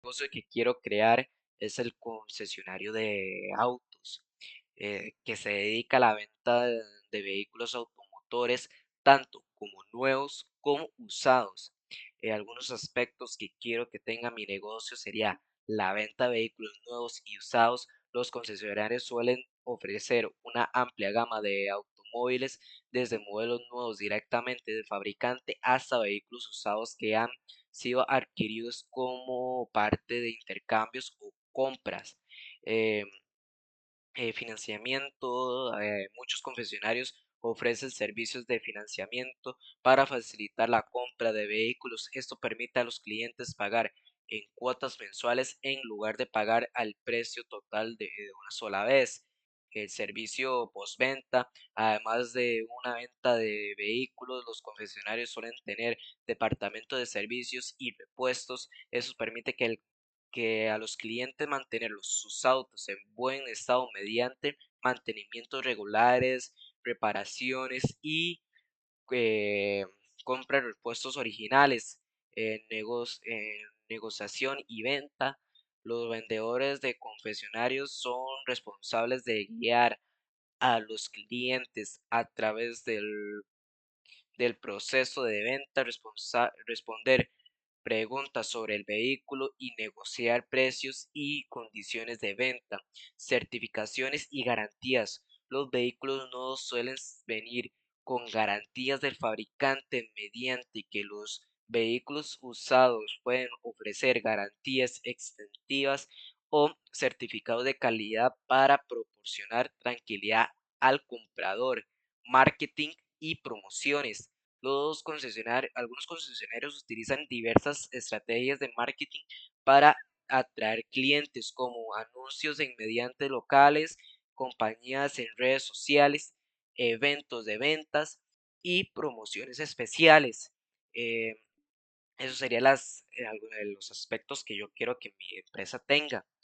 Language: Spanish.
negocio que quiero crear es el concesionario de autos, que se dedica a la venta de vehículos automotores, tanto como nuevos como usados. Algunos aspectos que quiero que tenga mi negocio sería la venta de vehículos nuevos y usados. Los concesionarios suelen ofrecer una amplia gama de automóviles, desde modelos nuevos directamente del fabricante hasta vehículos usados que han sido adquiridos como parte de intercambios o compras. Eh, Financiamiento, muchos concesionarios ofrecen servicios de financiamiento para facilitar la compra de vehículos. Esto permite a los clientes pagar en cuotas mensuales en lugar de pagar al precio total de una sola vez. El servicio postventa, además de una venta de vehículos, los concesionarios suelen tener departamento de servicios y repuestos. Eso permite que a los clientes mantenerlos sus autos en buen estado mediante mantenimientos regulares, reparaciones y eh, compra de repuestos originales, en negociación y venta. Los vendedores de confesionarios son responsables de guiar a los clientes a través del proceso de venta, responder preguntas sobre el vehículo y negociar precios y condiciones de venta, certificaciones y garantías. Los vehículos nuevos suelen venir con garantías del fabricante, mediante que los vehículos usados pueden ofrecer garantías extensivas o certificados de calidad para proporcionar tranquilidad al comprador. Marketing y promociones. Algunos concesionarios utilizan diversas estrategias de marketing para atraer clientes, como anuncios en mediante locales, compañías en redes sociales, eventos de ventas y promociones especiales. Eh, Esos serían algunos de los aspectos que yo quiero que mi empresa tenga.